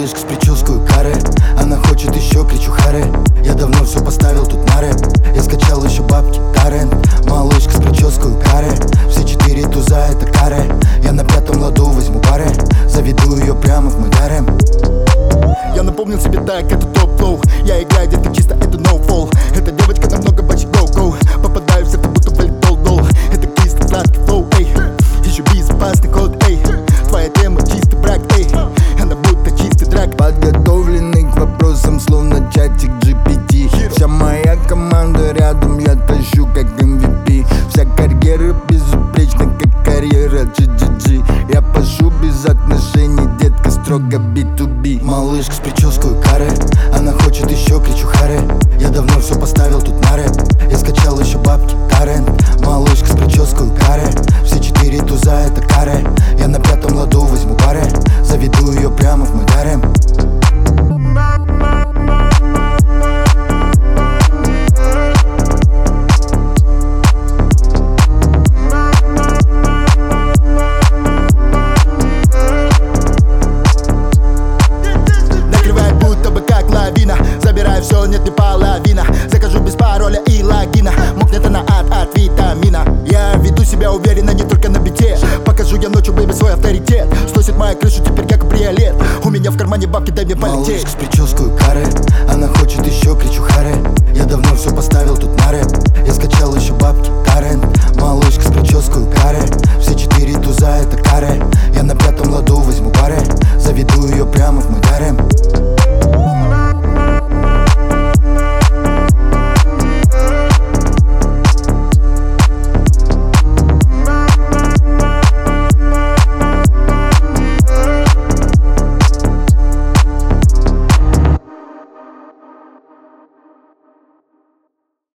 Малышка с прической каре, она хочет еще, кричу харе. Я давно все поставил тут на рэп. Я скачал еще бабки, торрент. Малышка с прической каре, все 4 туза это каре. Я на 5-м ладу возьму паре, заведу ее прямо в мой гарем. Я напомнил себе так, это топ-флоу. Я играю где-то чисто, это no-fall. Эта девочка намного бачит go-go. Попадаю в это будто валит дол-дол. Это кислый сладкий флоу, эй. Еще безопасный код, эй. Твоя тема чистый брак, эй. Она будто чистый драк. Подготовленный к вопросам, словно чатик GPT. Вся моя команда рядом, я тащу как MVP. Вся карьера безупречна, как карьера GGG. Я пашу без отношений, детка строго B2B. Малышка с прической каре, она хочет еще, кричу харе. Я давно все поставил тут на рэп. Я скачал еще бабки, торрент. Малышка с прической каре, все 4 туза это каре. Я на 5-м ладу возьму паре, заведу ее прямо в мой гарем. Забираю все, нет не половина. Закажу без пароля и логина. Мокнет от витамина. Я веду себя уверенно, не только на бите. Покажу я ночью, бэйби, свой авторитет. Сносит моя крышу, теперь я кабриолет. У меня в кармане бабки, дай мне полететь. Малышка с прической каре, она хочет еще, кричу харе. Я давно все поставил тут на рэп. Я скачал еще бабки, торрент. Малышка с прической каре, все 4 туза это каре. Я на 5-м ладу возьму паре, заведу ее прямо в мой гарем.